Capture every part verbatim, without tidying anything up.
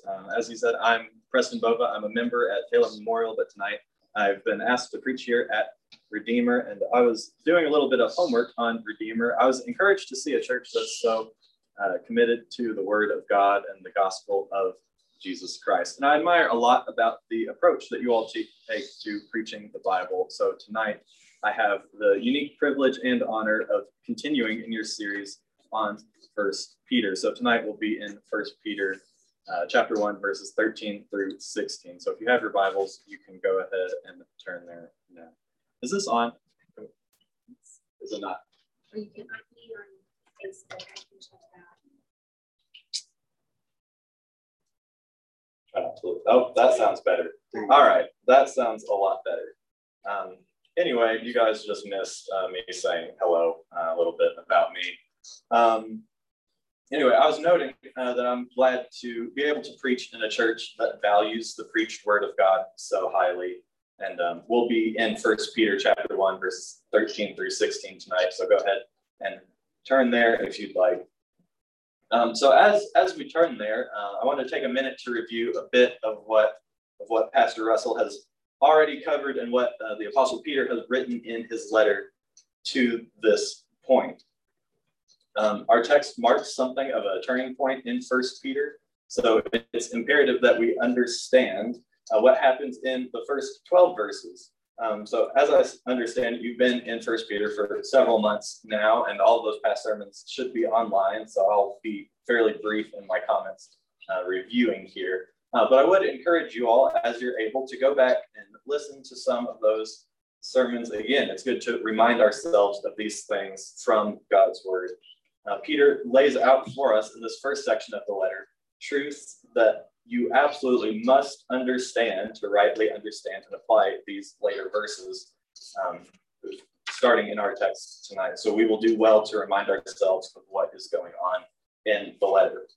Um, as he said, I'm Preston Bova. I'm a member at Taylor Memorial, but tonight I've been asked to preach here at Redeemer, and I was doing a little bit of homework on Redeemer. I was encouraged to see a church that's so uh, committed to the Word of God and the gospel of Jesus Christ. And I admire a lot about the approach that you all take to preaching the Bible. So tonight I have the unique privilege and honor of continuing in your series on First Peter. So tonight we'll be in First Peter uh, chapter one, verses thirteen through sixteen. So if you have your Bibles, you can go ahead and turn there now. Is this on? Is it not? Or you can unmute on Facebook. I can check that. Oh, that sounds better. All right, that sounds a lot better. Um, anyway, you guys just missed uh, me saying hello, uh, a little bit about me. Um, anyway, I was noting uh, that I'm glad to be able to preach in a church that values the preached word of God so highly. And um, we'll be in First Peter chapter one, verses thirteen through sixteen tonight. So go ahead and turn there if you'd like. Um, so as as we turn there, uh, I want to take a minute to review a bit of what of what Pastor Russell has already covered and what uh, the Apostle Peter has written in his letter to this point. Um, our text marks something of a turning point in First Peter, so it's imperative that we understand uh, what happens in the first twelve verses. Um, so as I understand it, you've been in First Peter for several months now, and all of those past sermons should be online, so I'll be fairly brief in my comments uh, reviewing here. Uh, but I would encourage you all, as you're able, to go back and listen to some of those sermons again. It's good to remind ourselves of these things from God's Word. Uh, Peter lays out for us in this first section of the letter truths that you absolutely must understand to rightly understand and apply these later verses, um, starting in our text tonight. So we will do well to remind ourselves of what is going on in the letter.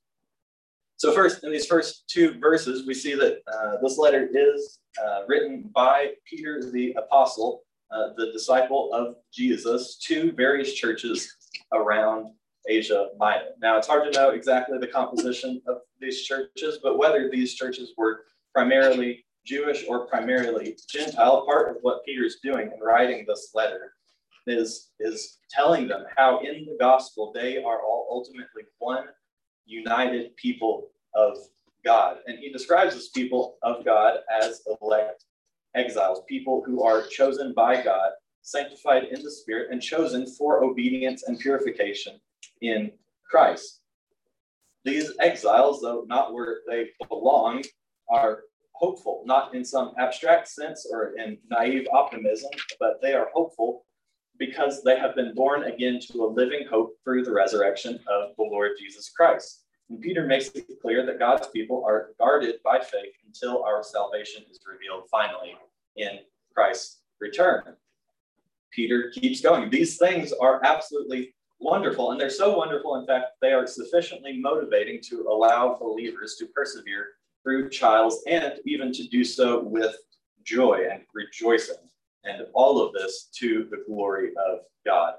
So first, in these first two verses, we see that uh, this letter is uh, written by Peter the Apostle, uh, the disciple of Jesus, to various churches around Asia Minor. Now, it's hard to know exactly the composition of these churches, but whether these churches were primarily Jewish or primarily Gentile, part of what Peter's doing in writing this letter is, is telling them how in the gospel they are all ultimately one united people of God. And he describes this people of God as elect exiles, people who are chosen by God, sanctified in the Spirit, and chosen for obedience and purification in Christ. These exiles, though not where they belong, are hopeful, not in some abstract sense or in naive optimism, but they are hopeful because they have been born again to a living hope through the resurrection of the Lord Jesus Christ. And Peter makes it clear that God's people are guarded by faith until our salvation is revealed finally in Christ's return. Peter keeps going. These things are absolutely wonderful, and they're so wonderful, in fact, they are sufficiently motivating to allow believers to persevere through trials and even to do so with joy and rejoicing, and all of this to the glory of God.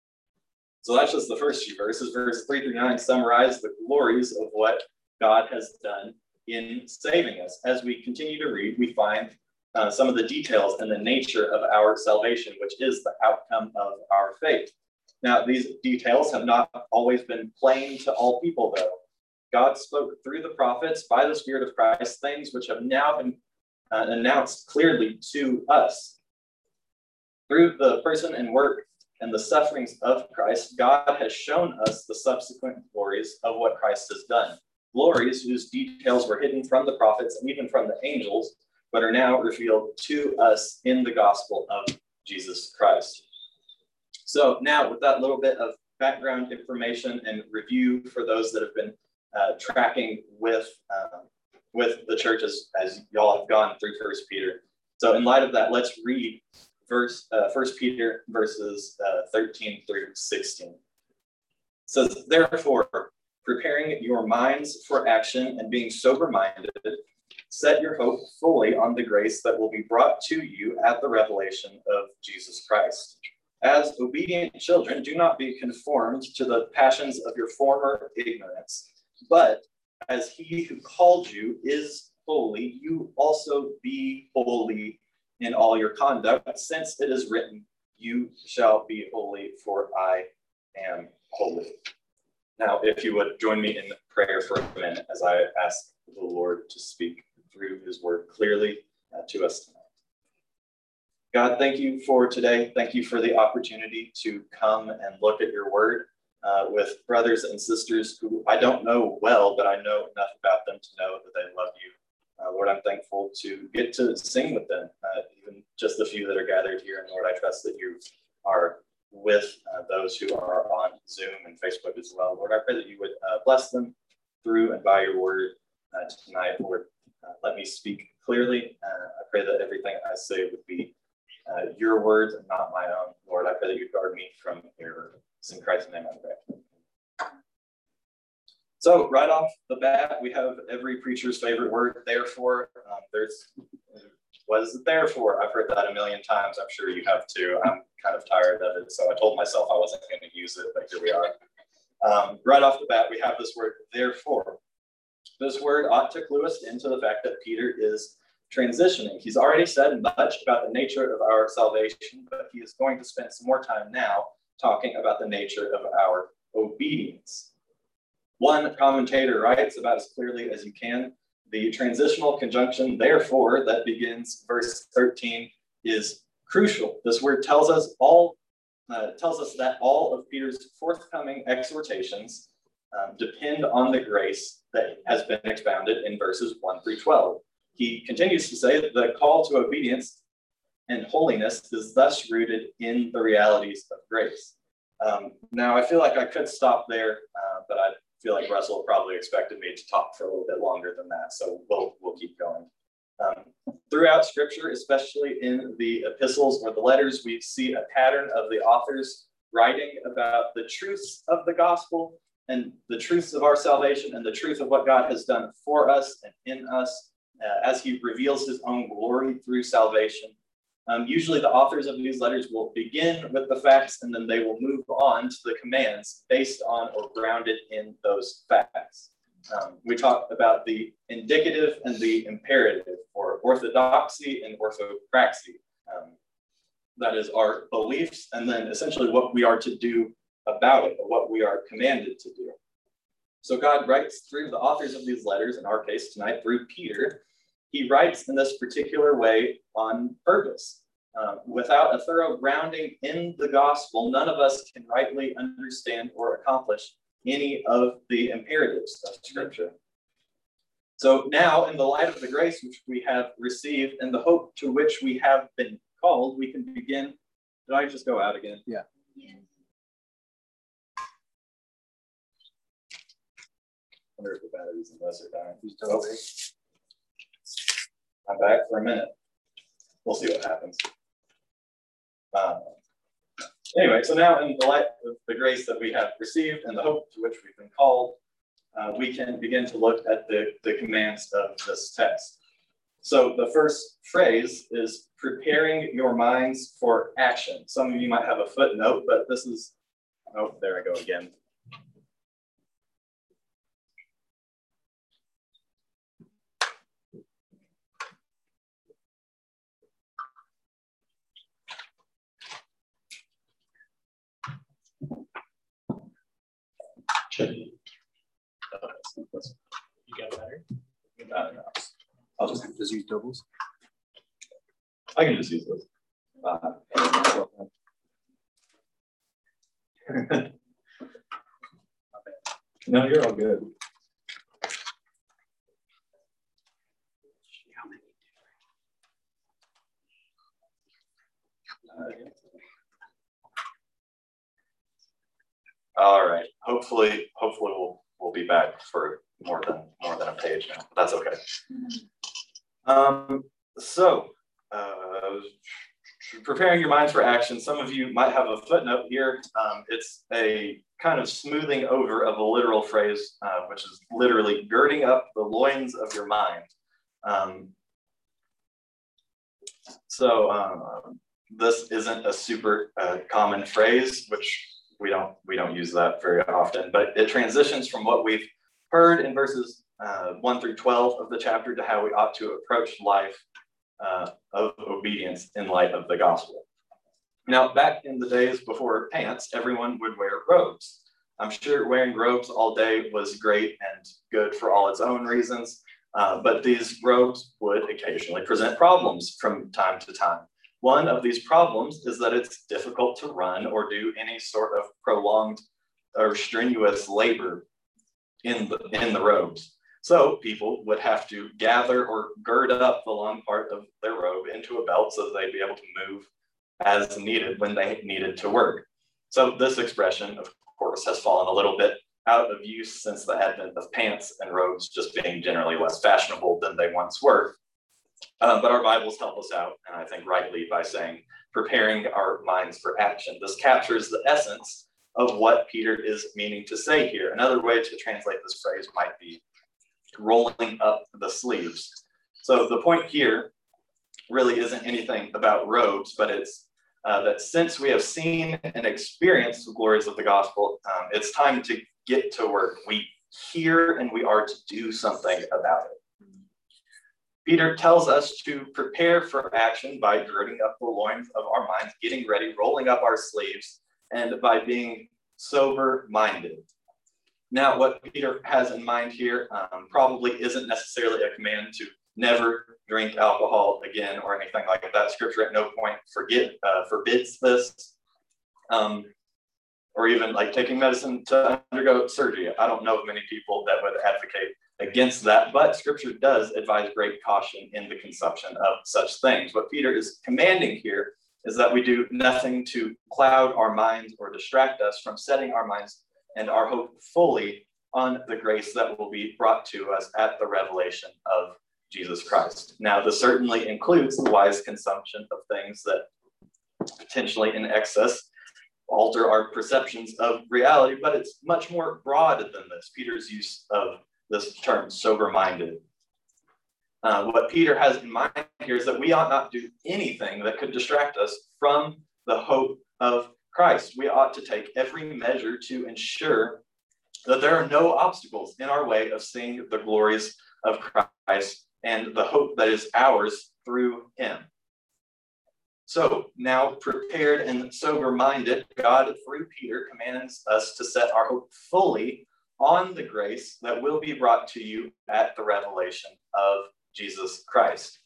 So that's just the first few verses. Verses three through nine summarize the glories of what God has done in saving us. As we continue to read, we find uh, some of the details and the nature of our salvation, which is the outcome of our faith. Now, these details have not always been plain to all people, though. God spoke through the prophets by the Spirit of Christ, things which have now been uh, announced clearly to us. Through the person and work and the sufferings of Christ, God has shown us the subsequent glories of what Christ has done. Glories whose details were hidden from the prophets and even from the angels, but are now revealed to us in the gospel of Jesus Christ. So now, with that little bit of background information and review for those that have been uh, tracking with uh, with the church as, as y'all have gone through First Peter. So in light of that, let's read verse uh, First Peter verses uh, thirteen through sixteen. It says, therefore, preparing your minds for action and being sober-minded, set your hope fully on the grace that will be brought to you at the revelation of Jesus Christ. As obedient children, do not be conformed to the passions of your former ignorance, but as he who called you is holy, you also be holy in all your conduct, since it is written, you shall be holy, for I am holy. Now, if you would join me in prayer for a minute as I ask the Lord to speak through his word clearly uh, to us tonight. God, thank you for today. Thank you for the opportunity to come and look at your word uh, with brothers and sisters who I don't know well, but I know enough about them to know that they love you. Uh, Lord, I'm thankful to get to sing with them, uh, even just the few that are gathered here. And Lord, I trust that you are with uh, those who are on Zoom and Facebook as well. Lord, I pray that you would uh, bless them through and by your word uh, tonight. Lord, uh, let me speak clearly. Uh, I pray that everything I say would be uh, your words and not my own. Lord, I pray that you guard me from error. It's in Christ's name I pray. So right off the bat, we have every preacher's favorite word, therefore. Um, there's, what is it there for? I've heard that a million times. I'm sure you have too. I'm kind of tired of it. So I told myself I wasn't going to use it, but here we are. Um, right off the bat, we have this word, therefore. This word ought to clue us into the fact that Peter is transitioning. He's already said much about the nature of our salvation, but he is going to spend some more time now talking about the nature of our obedience. One commentator writes about as clearly as you can, the transitional conjunction, therefore, that begins verse thirteen is crucial. This word tells us all, uh, tells us that all of Peter's forthcoming exhortations um, depend on the grace that has been expounded in verses one through twelve. He continues to say that the call to obedience and holiness is thus rooted in the realities of grace. Um, now, I feel like I could stop there, uh, but I feel like Russell probably expected me to talk for a little bit longer than that, so we'll we'll keep going. Um, throughout Scripture, especially in the epistles or the letters, we see a pattern of the authors writing about the truths of the gospel and the truths of our salvation and the truth of what God has done for us and in us uh, as he reveals his own glory through salvation. Um, usually the authors of these letters will begin with the facts and then they will move on to the commands based on or grounded in those facts. Um, we talked about the indicative and the imperative, or orthodoxy and orthopraxy. Um, that is our beliefs and then essentially what we are to do about it, or what we are commanded to do. So God writes through the authors of these letters, in our case tonight, through Peter. He writes in this particular way on purpose. Um, without a thorough grounding in the gospel, none of us can rightly understand or accomplish any of the imperatives of Scripture. So now, in the light of the grace which we have received and the hope to which we have been called, we can begin. Did I just go out again? Yeah. Yeah. I wonder if the batteries in this are dying. He's still awake. I'm back for a minute. We'll see what happens. Um, anyway, so now in the light of the grace that we have received and the hope to which we've been called, uh, we can begin to look at the, the commands of this text. So the first phrase is preparing your minds for action. Some of you might have a footnote, but this is, oh, there I go again. You got better? Uh, no. I'll just, Just use doubles. I can just use those. Uh, no, you're all good. All right. Hopefully, hopefully we'll we'll be back for more than more than a page now. But that's okay. Um, so, uh, preparing your minds for action. Some of you might have a footnote here. Um, it's a kind of smoothing over of a literal phrase, uh, which is literally girding up the loins of your mind. Um, so um, this isn't a super uh, common phrase, which we don't we don't use that very often, but it transitions from what we've heard in verses uh, one through twelve of the chapter to how we ought to approach life uh, of obedience in light of the gospel. Now, back in the days before pants, everyone would wear robes. I'm sure wearing robes all day was great and good for all its own reasons, uh, but these robes would occasionally present problems from time to time. One of these problems is that it's difficult to run or do any sort of prolonged or strenuous labor in the, in the robes. So people would have to gather or gird up the long part of their robe into a belt so that they'd be able to move as needed when they needed to work. So this expression, of course, has fallen a little bit out of use since the advent of pants and robes just being generally less fashionable than they once were. Uh, but our Bibles help us out, and I think rightly, by saying, preparing our minds for action. This captures the essence of what Peter is meaning to say here. Another way to translate this phrase might be rolling up the sleeves. So the point here really isn't anything about robes, but it's uh, that since we have seen and experienced the glories of the gospel, um, it's time to get to work. We hear and we are to do something about it. Peter tells us to prepare for action by girding up the loins of our minds, getting ready, rolling up our sleeves, and by being sober-minded. Now, what Peter has in mind here um, probably isn't necessarily a command to never drink alcohol again or anything like that. Scripture at no point forget, uh, forbids this, um, or even like taking medicine to undergo surgery. I don't know of many people that would advocate against that, but Scripture does advise great caution in the consumption of such things. What Peter is commanding here is that we do nothing to cloud our minds or distract us from setting our minds and our hope fully on the grace that will be brought to us at the revelation of Jesus Christ. Now, this certainly includes the wise consumption of things that potentially in excess alter our perceptions of reality, but it's much more broad than this. Peter's use of this term, sober-minded. Uh, what Peter has in mind here is that we ought not do anything that could distract us from the hope of Christ. We ought to take every measure to ensure that there are no obstacles in our way of seeing the glories of Christ and the hope that is ours through him. So now, prepared and sober-minded, God, through Peter, commands us to set our hope fully on the grace that will be brought to you at the revelation of Jesus Christ.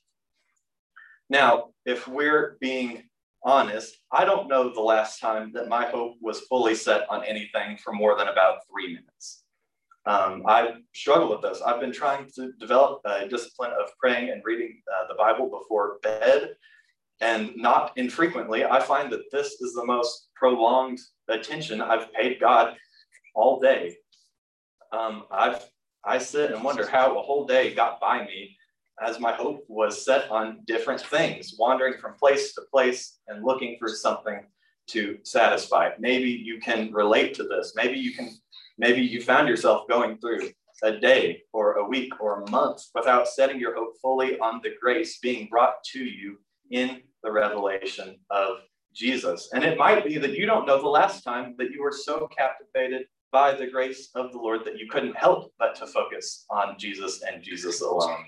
Now, if we're being honest, I don't know the last time that my hope was fully set on anything for more than about three minutes. Um, I struggle with this. I've been trying to develop a discipline of praying and reading uh, the Bible before bed, and not infrequently, I find that this is the most prolonged attention I've paid God all day. Um, I've, I sit and wonder how a whole day got by me as my hope was set on different things, wandering from place to place and looking for something to satisfy. Maybe you can relate to this. Maybe you can, maybe you found yourself going through a day or a week or a month without setting your hope fully on the grace being brought to you in the revelation of Jesus. And it might be that you don't know the last time that you were so captivated by the grace of the Lord that you couldn't help but to focus on Jesus and Jesus alone.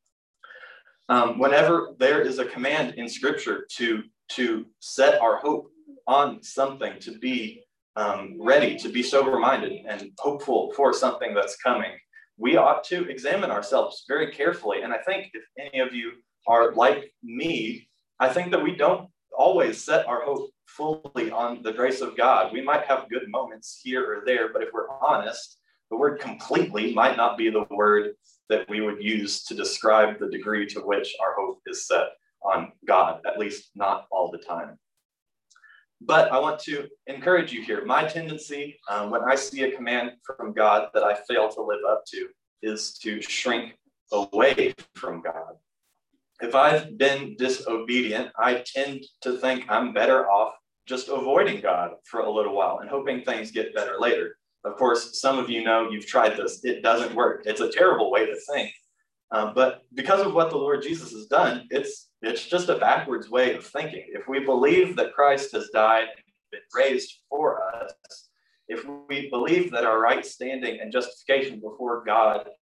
Um, whenever there is a command in Scripture to, to set our hope on something, to be um, ready, to be sober-minded and hopeful for something that's coming, we ought to examine ourselves very carefully. And I think if any of you are like me, I think that we don't always set our hope fully on the grace of God. We might have good moments here or there, but if we're honest, the word completely might not be the word that we would use to describe the degree to which our hope is set on God, at least not all the time. But I want to encourage you here. My tendency, um, when I see a command from God that I fail to live up to, is to shrink away from God. If I've been disobedient, I tend to think I'm better off just avoiding God for a little while and hoping things get better later. Of course, some of you know you've tried this. It doesn't work. It's a terrible way to think. Um, but because of what the Lord Jesus has done, it's, it's just a backwards way of thinking. If we believe that Christ has died and been raised for us, if we believe that our right standing and justification before God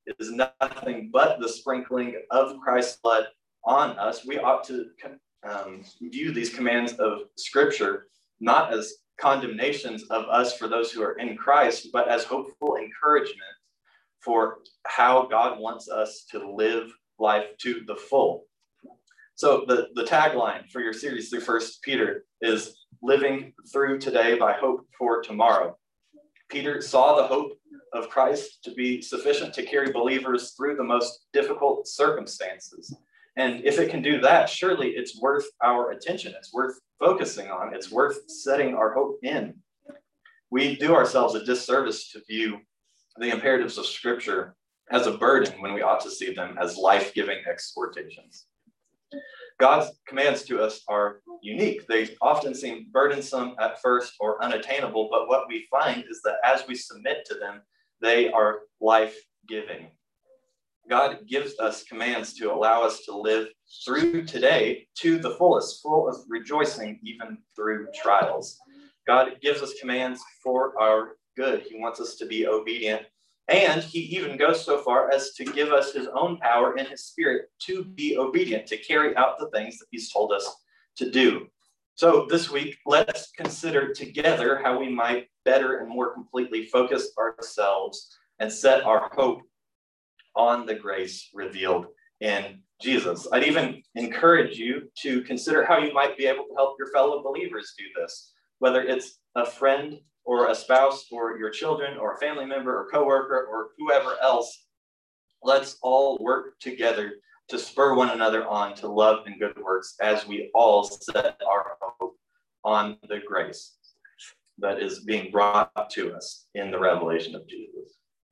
is nothing but the sprinkling of Christ's blood on us, we ought to um, view these commands of Scripture not as condemnations of us for those who are in Christ, but as hopeful encouragement for how God wants us to live life to the full. So the, the tagline for your series through First Peter is living through today by hope for tomorrow. Peter saw the hope of Christ to be sufficient to carry believers through the most difficult circumstances. And if it can do that, surely it's worth our attention. It's worth focusing on. It's worth setting our hope in. We do ourselves a disservice to view the imperatives of Scripture as a burden when we ought to see them as life-giving exhortations. God's commands to us are unique. They often seem burdensome at first or unattainable, but what we find is that as we submit to them, they are life-giving. God gives us commands to allow us to live through today to the fullest, full of rejoicing even through trials. God gives us commands for our good. He wants us to be obedient. And he even goes so far as to give us his own power and his Spirit to be obedient, to carry out the things that he's told us to do. So this week, let's consider together how we might better and more completely focus ourselves and set our hope on the grace revealed in Jesus. I'd even encourage you to consider how you might be able to help your fellow believers do this, whether it's a friend or a spouse or your children or a family member or coworker or whoever else. Let's all work together to spur one another on to love and good works as we all set our hope on the grace that is being brought to us in the revelation of Jesus.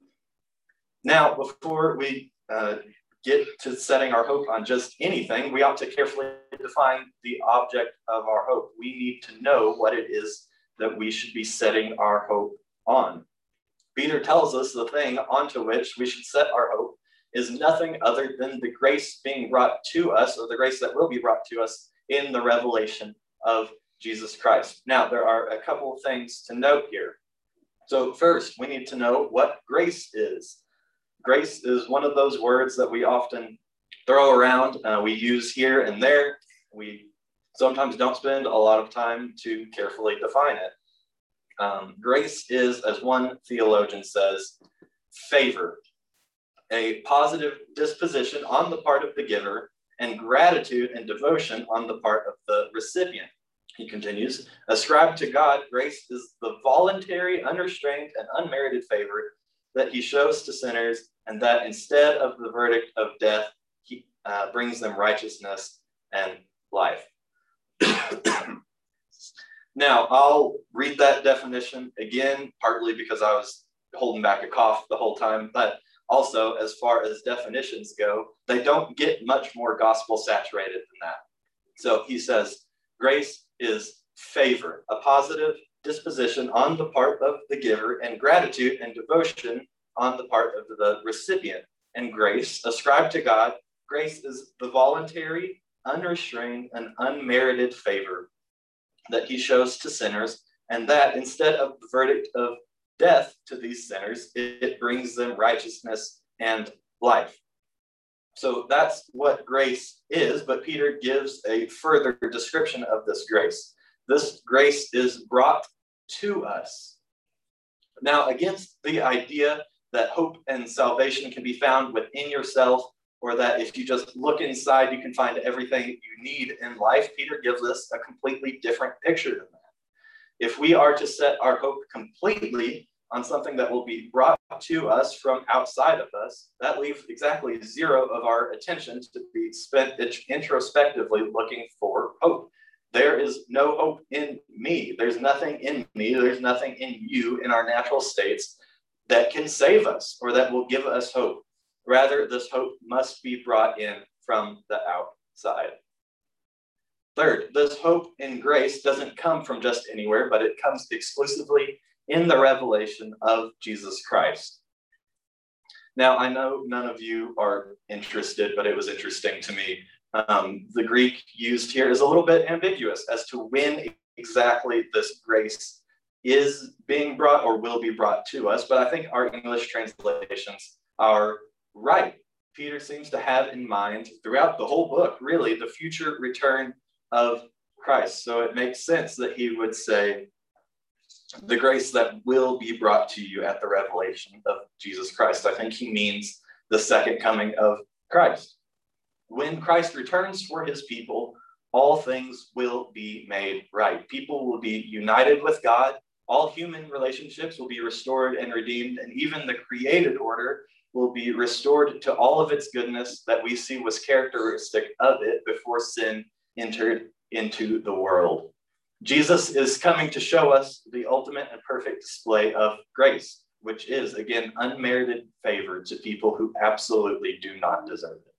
Now, before we uh, get to setting our hope on just anything, we ought to carefully define the object of our hope. We need to know what it is that we should be setting our hope on. Peter tells us the thing onto which we should set our hope is nothing other than the grace being brought to us, or the grace that will be brought to us in the revelation of Jesus Christ. Now, there are a couple of things to note here. So first, we need to know what grace is. Grace is one of those words that we often throw around. Uh, we use here and there. We sometimes don't spend a lot of time to carefully define it. Um, grace is, as one theologian says, favor, a positive disposition on the part of the giver, and gratitude and devotion on the part of the recipient. He continues, ascribed to God, grace is the voluntary, unrestrained, and unmerited favor that he shows to sinners, and that instead of the verdict of death, he uh, brings them righteousness and life. Now, I'll read that definition again, partly because I was holding back a cough the whole time, but also as far as definitions go, they don't get much more gospel saturated than that. So he says, grace is favor, a positive disposition on the part of the giver, and gratitude and devotion on the part of the recipient. And grace, ascribed to God, grace is the voluntary, unrestrained, and unmerited favor that he shows to sinners, and that instead of the verdict of death to these sinners, it brings them righteousness and life. So that's what grace is, but Peter gives a further description of this grace. This grace is brought to us. Now, against the idea that hope and salvation can be found within yourself, or that if you just look inside, you can find everything you need in life, Peter gives us a completely different picture than that. If we are to set our hope completely on something that will be brought to us from outside of us, that leaves exactly zero of our attention to be spent introspectively looking for hope. There is no hope in me. There's nothing in me. There's nothing in you in our natural states that can save us or that will give us hope. Rather, this hope must be brought in from the outside. Third, this hope in grace doesn't come from just anywhere, but it comes exclusively in the revelation of Jesus Christ. Now, I know none of you are interested, but it was interesting to me. Um, the Greek used here is a little bit ambiguous as to when exactly this grace is being brought or will be brought to us, but I think our English translations are right. Peter seems to have in mind throughout the whole book, really, the future return of Christ. So it makes sense that he would say, the grace that will be brought to you at the revelation of Jesus Christ. I think he means the second coming of Christ. When Christ returns for his people, all things will be made right. People will be united with God. All human relationships will be restored and redeemed, and even the created order will be restored to all of its goodness that we see was characteristic of it before sin entered into the world. Jesus is coming to show us the ultimate and perfect display of grace, which is, again, unmerited favor to people who absolutely do not deserve it.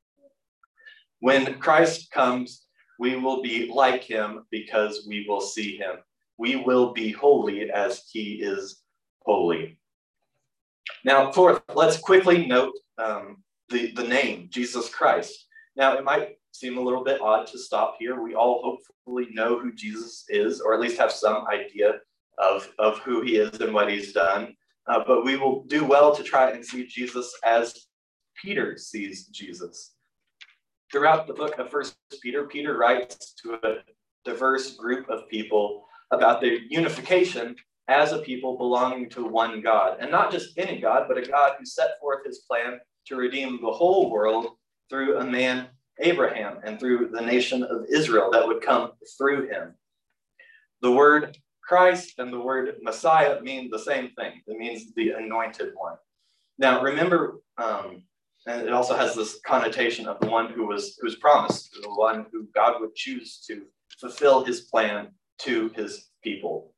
When Christ comes, we will be like him because we will see him. We will be holy as he is holy. Now, fourth, let's quickly note um, the, the name, Jesus Christ. Now, it might seem a little bit odd to stop here. We all hopefully know who Jesus is, or at least have some idea of, of who he is and what he's done. Uh, but we will do well to try and see Jesus as Peter sees Jesus. Throughout the book of First Peter, Peter writes to a diverse group of people about their unification as a people belonging to one God. And not just any God, but a God who set forth his plan to redeem the whole world through a man, Abraham, and through the nation of Israel that would come through him. The word Christ and the word Messiah mean the same thing. It means the anointed one. Now, remember, um, and it also has this connotation of the one who was who's promised, the one who God would choose to fulfill his plan to his people.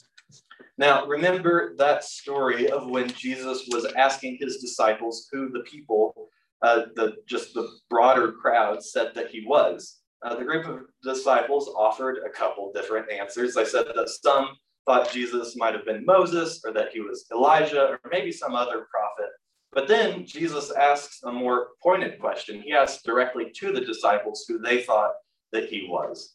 Now, remember that story of when Jesus was asking his disciples who the people, uh, the just the broader crowd said that he was. Uh, the group of disciples offered a couple different answers. They said that some thought Jesus might have been Moses, or that he was Elijah, or maybe some other prophet. But then Jesus asks a more pointed question. He asks directly to the disciples who they thought that he was.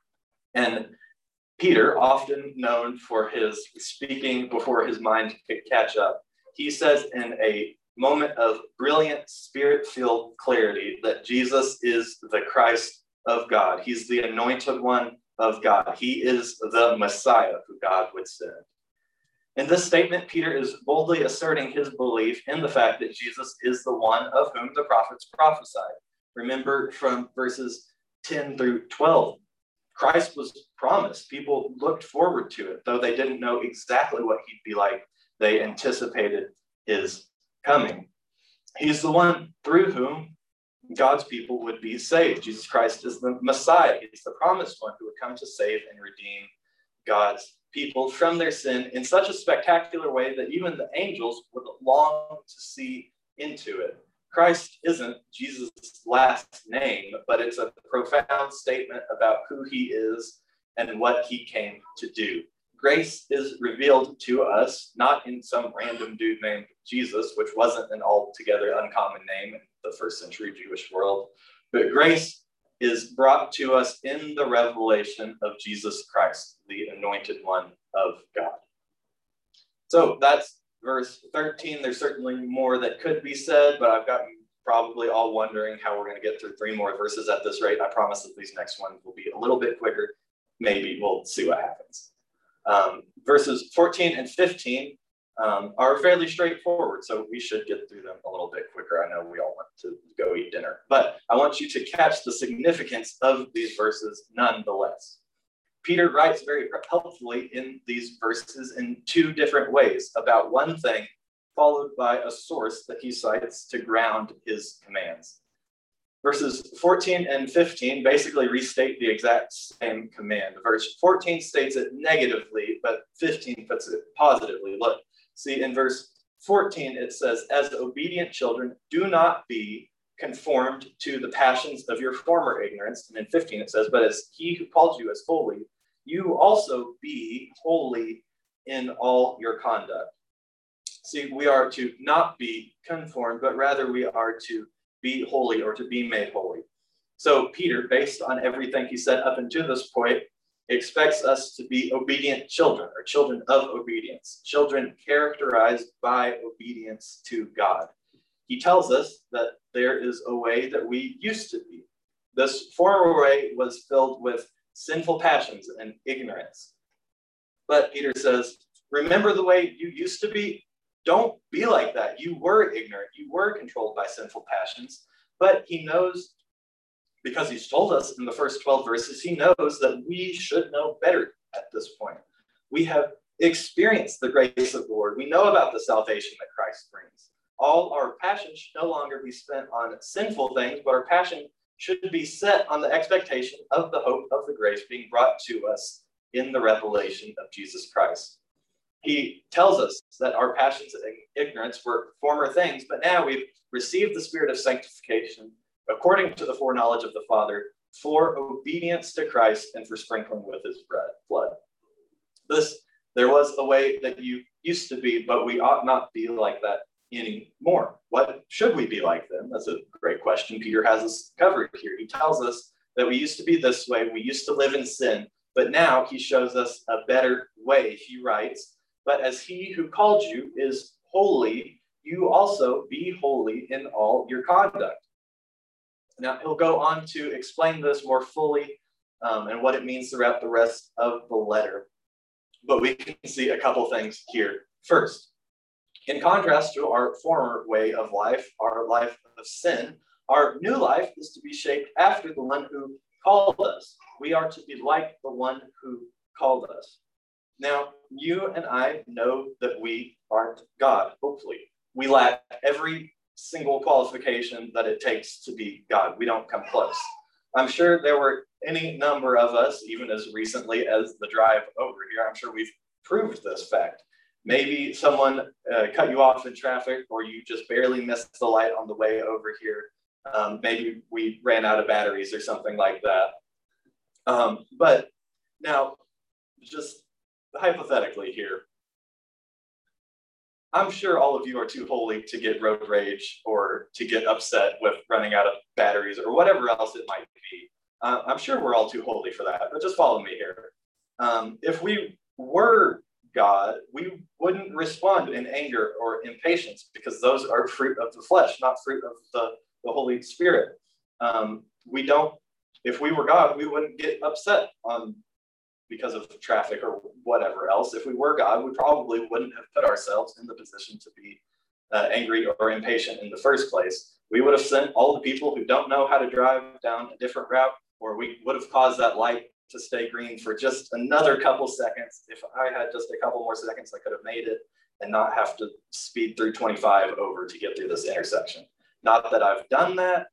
And Peter, often known for his speaking before his mind could catch up, he says in a moment of brilliant spirit-filled clarity that Jesus is the Christ of God. He's the anointed one of God. He is the Messiah who God would send. In this statement, Peter is boldly asserting his belief in the fact that Jesus is the one of whom the prophets prophesied. Remember from verses ten through twelve, Christ was promised. People looked forward to it, though they didn't know exactly what he'd be like. They anticipated his coming. He's the one through whom God's people would be saved. Jesus Christ is the Messiah. He's the promised one who would come to save and redeem God's people from their sin in such a spectacular way that even the angels would long to see into it. Christ isn't Jesus' last name, but it's a profound statement about who he is and what he came to do. Grace is revealed to us, not in some random dude named Jesus, which wasn't an altogether uncommon name in the first century Jewish world, but grace is brought to us in the revelation of Jesus Christ, the anointed one of God. So that's verse thirteen. There's certainly more that could be said, but I've got you probably all wondering how we're going to get through three more verses at this rate. I promise that these next ones will be a little bit quicker. Maybe we'll see what happens. Um, verses fourteen and fifteen um, are fairly straightforward, so we should get through them a little bit quicker. I know we all want to go eat dinner, but I want you to catch the significance of these verses nonetheless. Peter writes very helpfully in these verses in two different ways about one thing, followed by a source that he cites to ground his commands. Verses fourteen and fifteen basically restate the exact same command. Verse fourteen states it negatively, but fifteen puts it positively. Look, see in verse fourteen, it says, as obedient children, do not be conformed to the passions of your former ignorance. And in fifteen, it says, but as he who called you as holy, you also be holy in all your conduct. See, we are to not be conformed, but rather we are to be holy or to be made holy. So Peter, based on everything he said up until this point, expects us to be obedient children, or children of obedience, children characterized by obedience to God. he tells us that there is a way that we used to be. This former way was filled with sinful passions and ignorance. But Peter says, remember the way you used to be? Don't be like that. You were ignorant. You were controlled by sinful passions. But he knows, because he's told us in the first twelve verses, he knows that we should know better at this point. We have experienced the grace of the Lord. We know about the salvation that Christ brings. All our passion should no longer be spent on sinful things, but our passion should be set on the expectation of the hope of the grace being brought to us in the revelation of Jesus Christ. He tells us that our passions and ignorance were former things, but now we've received the spirit of sanctification according to the foreknowledge of the Father for obedience to Christ and for sprinkling with his blood. This, there was a way that you used to be, but we ought not be like that anymore. What should we be like then? That's a great question. Peter has us covered here. He tells us that we used to be this way. We used to live in sin, but now he shows us a better way. He writes, but as he who called you is holy, you also be holy in all your conduct. Now, he'll go on to explain this more fully um, and what it means throughout the rest of the letter. But we can see a couple things here. First, in contrast to our former way of life, our life of sin, our new life is to be shaped after the one who called us. We are to be like the one who called us. Now, you and I know that we aren't God, hopefully. We lack every single qualification that it takes to be God. We don't come close. I'm sure there were any number of us, even as recently as the drive over here, I'm sure we've proved this fact. Maybe someone uh, cut you off in traffic, or you just barely missed the light on the way over here. Um, maybe we ran out of batteries or something like that. Um, but now, just hypothetically here, I'm sure all of you are too holy to get road rage or to get upset with running out of batteries or whatever else it might be. Uh, I'm sure we're all too holy for that, but just follow me here. Um, if we were God, we wouldn't respond in anger or impatience, because those are fruit of the flesh, not fruit of the, the Holy Spirit. Um, we don't, if we were God, we wouldn't get upset on because of traffic or whatever else. If we were God, we probably wouldn't have put ourselves in the position to be uh, angry or impatient in the first place. We would have sent all the people who don't know how to drive down a different route, or we would have caused that light to stay green for just another couple seconds. If I had just a couple more seconds, I could have made it and not have to speed through twenty-five over to get through this intersection. Not that I've done that.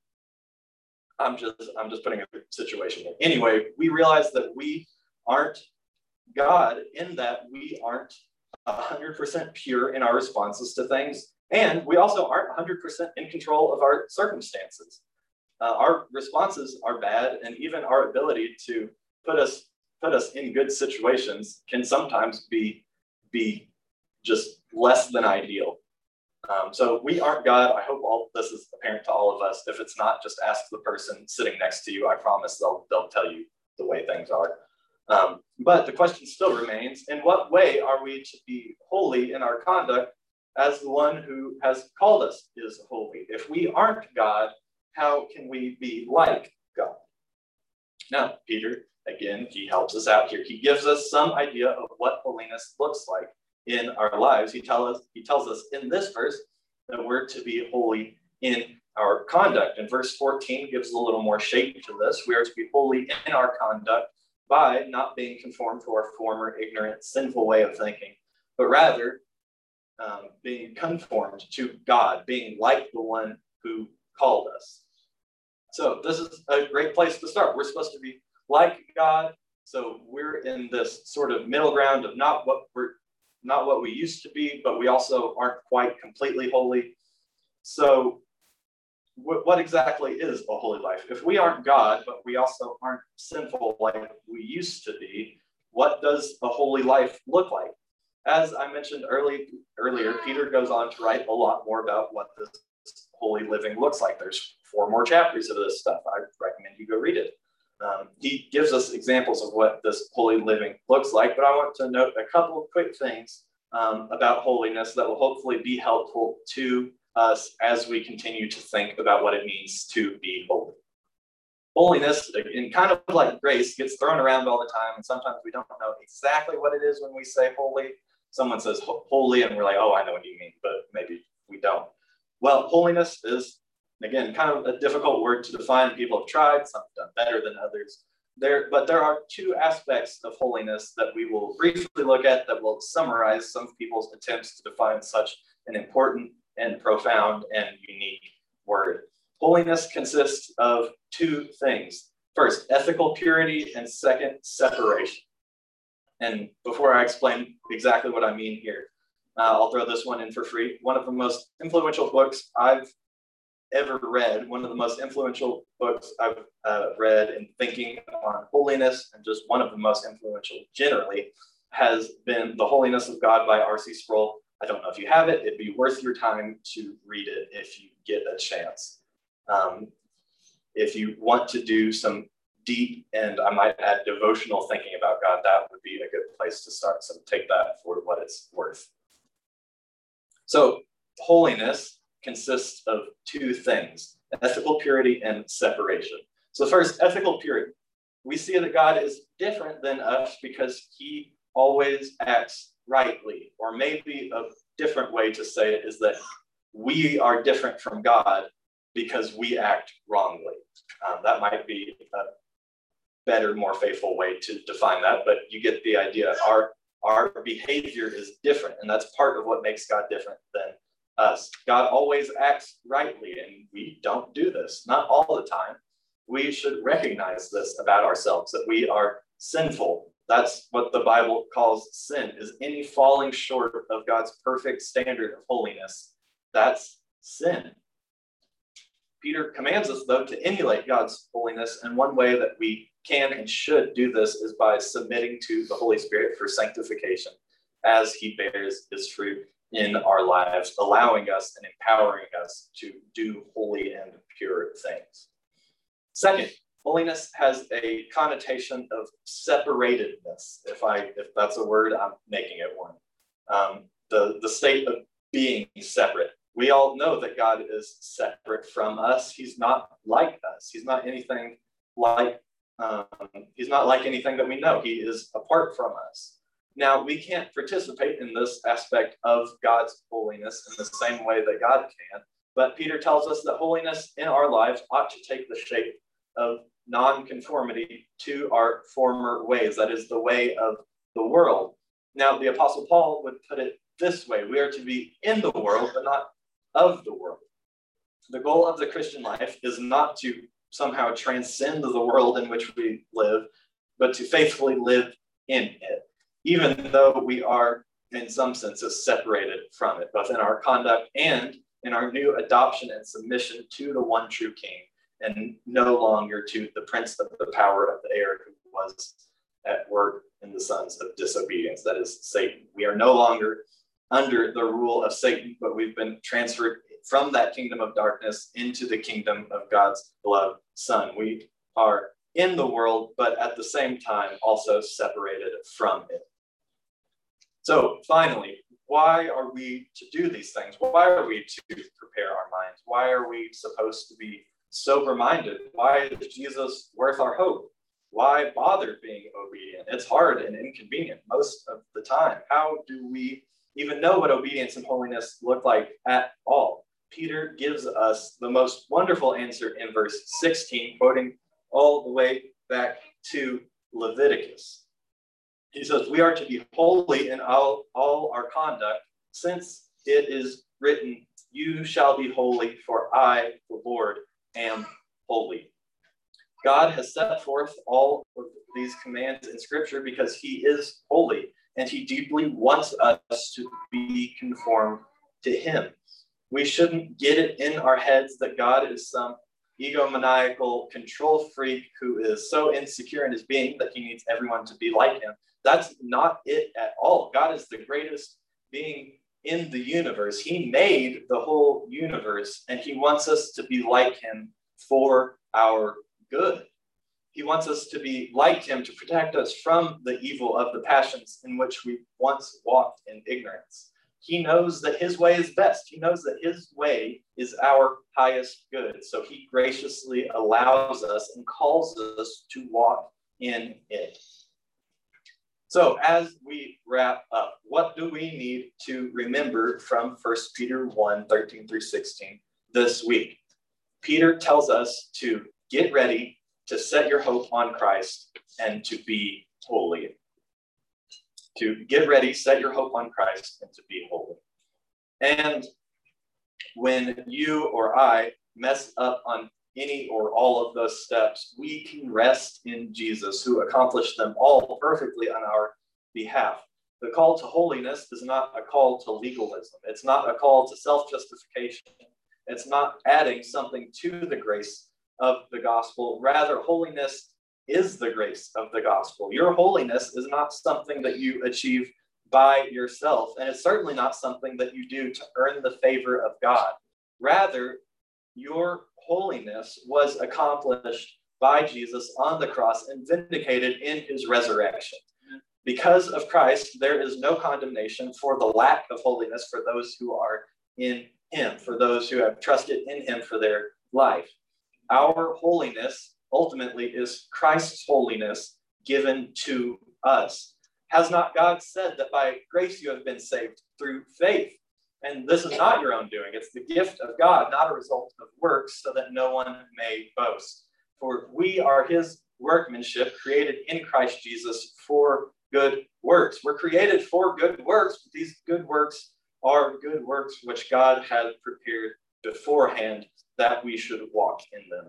I'm just, I'm just putting a situation in. Anyway, we realize that we aren't God in that we aren't one hundred percent pure in our responses to things. And we also aren't one hundred percent in control of our circumstances. Uh, our responses are bad, and even our ability to put us put us in good situations can sometimes be, be just less than ideal. Um, so we aren't God. I hope all this is apparent to all of us. If it's not, just ask the person sitting next to you. I promise they'll, they'll tell you the way things are. Um, but the question still remains, in what way are we to be holy in our conduct as the one who has called us is holy? If we aren't God, how can we be like God? Now, Peter, again, he helps us out here. He gives us some idea of what holiness looks like in our lives. He, tell us, he tells us in this verse that we're to be holy in our conduct. And verse fourteen gives a little more shape to this. We are to be holy in our conduct by not being conformed to our former ignorant, sinful way of thinking, but rather um, being conformed to God, being like the one who called us. So this is a great place to start. We're supposed to be like God. So we're in this sort of middle ground of not what we're not what we used to be, but we also aren't quite completely holy. So w- what exactly is a holy life? If we aren't God, but we also aren't sinful like we used to be, what does a holy life look like? As I mentioned early, earlier, Peter goes on to write a lot more about what this holy living looks like. There's four more chapters of this stuff. I recommend you go read it. Um, he gives us examples of what this holy living looks like, but I want to note a couple of quick things um, about holiness that will hopefully be helpful to us as we continue to think about what it means to be holy. Holiness, and kind of like grace, gets thrown around all the time, and sometimes we don't know exactly what it is when we say holy. Someone says holy, and we're like, oh, I know what you mean, but maybe we don't. Well, holiness is, again, kind of a difficult word to define. People have tried, some have done better than others. There, but there are two aspects of holiness that we will briefly look at that will summarize some people's attempts to define such an important and profound and unique word. Holiness consists of two things. First, ethical purity, and second, separation. And before I explain exactly what I mean here, uh, I'll throw this one in for free. One of the most influential books I've ever read, one of the most influential books I've uh, read in thinking on holiness, and just one of the most influential generally, has been The Holiness of God by R C Sproul. I don't know if you have it. It'd be worth your time to read it if you get a chance. Um, if you want to do some deep, and I might add devotional thinking about God, that would be a good place to start. So take that for what it's worth. So holiness consists of two things: ethical purity and separation. So first, ethical purity. We see that God is different than us because he always acts rightly, or maybe a different way to say it is that we are different from God because we act wrongly. Um, that might be a better, more faithful way to define that, but you get the idea. Our, our behavior is different, and that's part of what makes God different than us. God always acts rightly, and we don't do this, not all the time. We should recognize this about ourselves, that we are sinful. That's what the Bible calls sin, is any falling short of God's perfect standard of holiness. That's sin. Peter commands us, though, to emulate God's holiness, and one way that we can and should do this is by submitting to the Holy Spirit for sanctification as he bears his fruit in our lives, allowing us and empowering us to do holy and pure things. Second, holiness has a connotation of separatedness. If I, if that's a word, I'm making it one. Um, the, the state of being separate. We all know that God is separate from us. He's not like us. He's not anything like, um, he's not like anything that we know. He is apart from us. Now, we can't participate in this aspect of God's holiness in the same way that God can, but Peter tells us that holiness in our lives ought to take the shape of non-conformity to our former ways. That is the way of the world. Now, the Apostle Paul would put it this way: we are to be in the world, but not of the world. The goal of the Christian life is not to somehow transcend the world in which we live, but to faithfully live in it, even though we are, in some senses, separated from it, both in our conduct and in our new adoption and submission to the one true King, and no longer to the prince of the power of the air who was at work in the sons of disobedience, that is Satan. We are no longer under the rule of Satan, but we've been transferred from that kingdom of darkness into the kingdom of God's beloved Son. We are in the world, but at the same time also separated from it. So finally, why are we to do these things? Why are we to prepare our minds? Why are we supposed to be sober-minded? Why is Jesus worth our hope? Why bother being obedient? It's hard and inconvenient most of the time. How do we even know what obedience and holiness look like at all? Peter gives us the most wonderful answer in verse sixteen, quoting all the way back to Leviticus. He says, we are to be holy in all, all our conduct, since it is written, you shall be holy, for I, the Lord, am holy. God has set forth all of these commands in Scripture because he is holy, and he deeply wants us to be conformed to him. We shouldn't get it in our heads that God is some egomaniacal control freak who is so insecure in his being that he needs everyone to be like him. That's not it at all. God is the greatest being in the universe. He made the whole universe, and he wants us to be like him for our good. He wants us to be like him to protect us from the evil of the passions in which we once walked in ignorance. he knows that his way is best. He knows that his way is our highest good. So he graciously allows us and calls us to walk in it. So as we wrap up, what do we need to remember from First Peter one, thirteen through sixteen this week? Peter tells us to get ready, to set your hope on Christ, and to be holy. To get ready, set your hope on Christ, and to be holy. And when you or I mess up on any or all of those steps, we can rest in Jesus, who accomplished them all perfectly on our behalf. The call to holiness is not a call to legalism. It's not a call to self-justification. It's not adding something to the grace of the gospel. Rather, holiness is the grace of the gospel. Your holiness is not something that you achieve by yourself, and it's certainly not something that you do to earn the favor of God. Rather, your holiness was accomplished by Jesus on the cross and vindicated in his resurrection. Because of Christ, there is no condemnation for the lack of holiness for those who are in him, for those who have trusted in him for their life. Our holiness ultimately is Christ's holiness given to us. Has not God said that by grace you have been saved through faith? And this is not your own doing. It's the gift of God, not a result of works, so that no one may boast. For we are his workmanship, created in Christ Jesus for good works. We're created for good works, but these good works are good works which God had prepared beforehand that we should walk in them.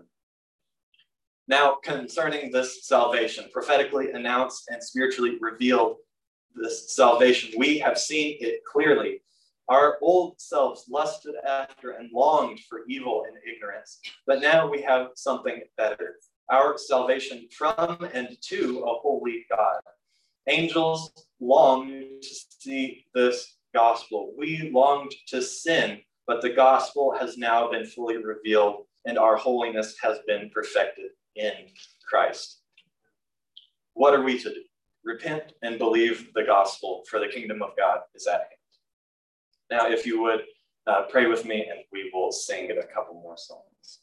Now, concerning this salvation, prophetically announced and spiritually revealed this salvation, we have seen it clearly. Our old selves lusted after and longed for evil and ignorance, but now we have something better. Our salvation from and to a holy God. Angels longed to see this gospel. We longed to sin, but the gospel has now been fully revealed, and our holiness has been perfected in Christ. What are we to do? Repent and believe the gospel, for the kingdom of God is at hand. Now, if you would uh, pray with me, and we will sing a couple more songs.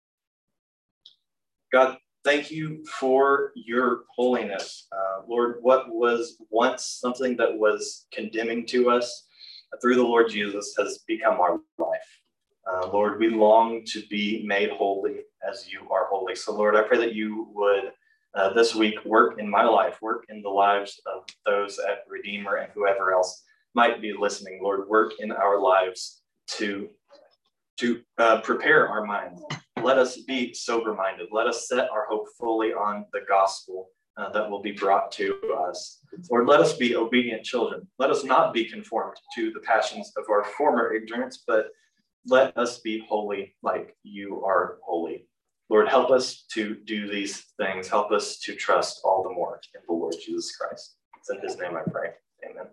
God, thank you for your holiness. Uh, Lord, what was once something that was condemning to us uh, through the Lord Jesus has become our life. Uh, Lord, we long to be made holy as you are holy. So, Lord, I pray that you would uh, this week work in my life, work in the lives of those at Redeemer and whoever else might be listening. Lord, work in our lives to, to uh, prepare our minds. Let us be sober-minded. Let us set our hope fully on the gospel uh, that will be brought to us. Lord, let us be obedient children. Let us not be conformed to the passions of our former ignorance, but let us be holy like you are holy. Lord, help us to do these things. Help us to trust all the more in the Lord Jesus Christ. It's in his name I pray.